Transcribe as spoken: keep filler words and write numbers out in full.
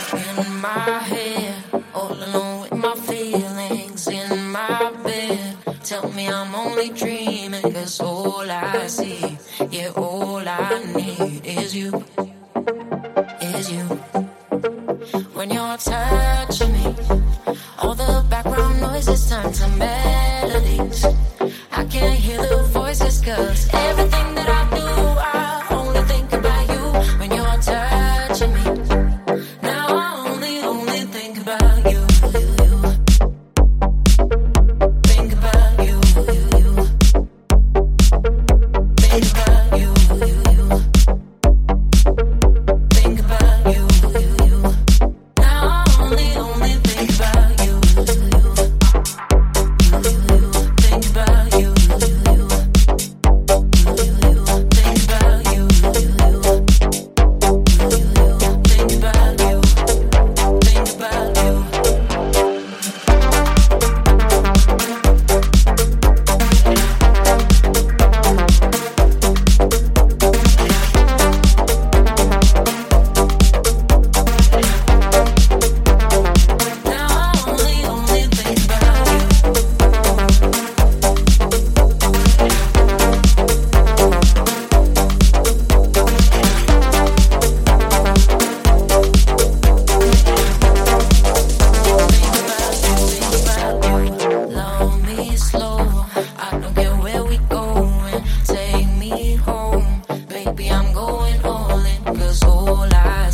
In my head, all alone with my feelings in my bed. Tell me I'm only dreaming, cause all I see, yeah, all I need is you, is you. When you're touching me, all the background noises turn to melodies. I can't hear the voices, cause everything that I do, I only think about you. When you're touching me, now I only, only think about you, you, you. Think about you, you, you. Think about you, you, you. Think about you, you, you. Now I only, only think about you, you, you. You, you, you. Think about you, you, you. You, you, you. Think about you, you, you. You, you, you. Think about you. Think about you. Now I only, only think about you. Love me slow. I don't care where we going. Take me home. Baby, I'm going all in. Cause all I